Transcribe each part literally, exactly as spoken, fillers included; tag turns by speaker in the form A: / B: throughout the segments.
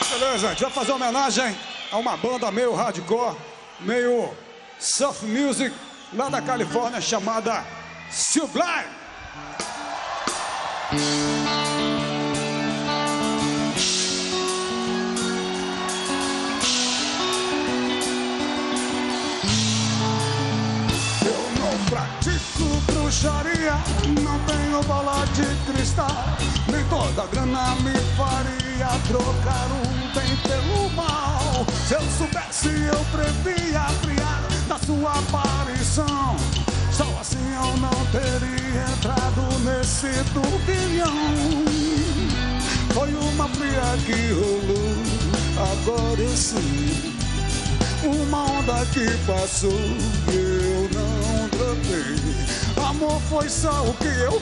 A: Beleza, a gente vai fazer uma homenagem a uma banda meio hardcore, meio surf music, lá da Califórnia, chamada Sublime. Eu não pratico bruxaria, não tenho bola de cristal, nem toda grana me faria trocar o bem pelo mal. Se eu soubesse, eu previa a friar da sua aparição. Só assim eu não teria entrado nesse turbilhão. Foi uma fria que rolou, agora eu sei. Uma onda que passou e eu não tropei. Amor foi só o que eu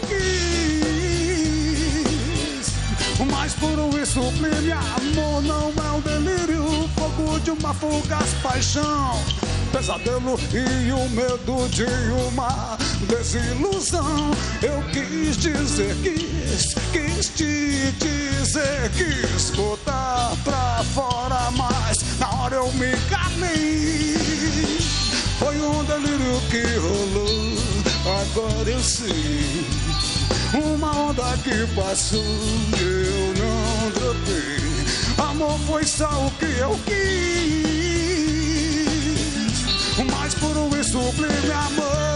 A: quis, mas puro e sublime amor não é um delírio, fogo de uma fugaz paixão, pesadelo e o medo de uma desilusão. Eu quis dizer, quis, quis te dizer, quis botar pra fora, mas na hora eu me calei. Foi um delírio que rolou, agora eu sei. Uma onda que passou e eu não tropei. Amor foi só o que eu quis, mais puro e sublime amor.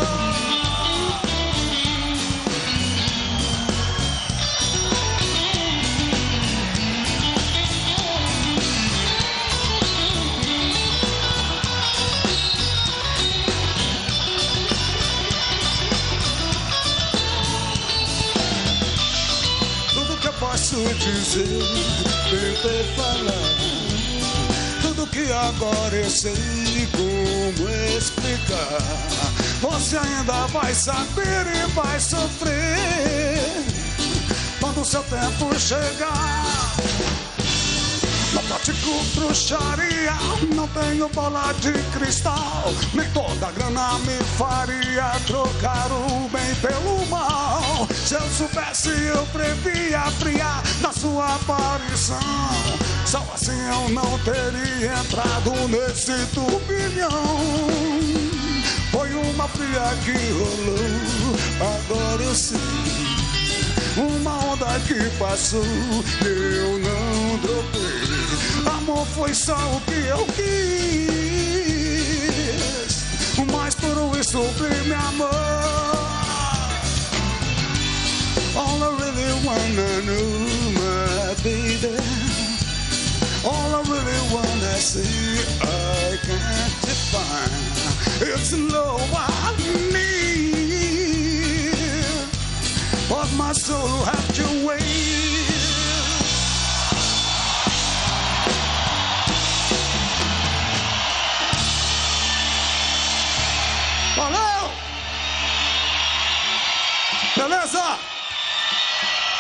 A: Posso dizer, tentei falar tudo que agora eu sei como explicar. Você ainda vai saber e vai sofrer quando o seu tempo chegar. Não pratico bruxaria, não tenho bola de cristal, nem toda grana me faria trocar o bem pelo mal. Se eu soubesse, eu previa friar da sua aparição. Só assim eu não teria entrado nesse turbilhão. Foi uma fria que rolou, agora eu sei. Uma onda que passou, eu não dropei. Amor foi só o que eu quis, mais puro e sublime amor. All I really wanna know, my baby, all I really wanna see, I can't define. It's love I need, but my soul have to wait. Valeu! Beleza?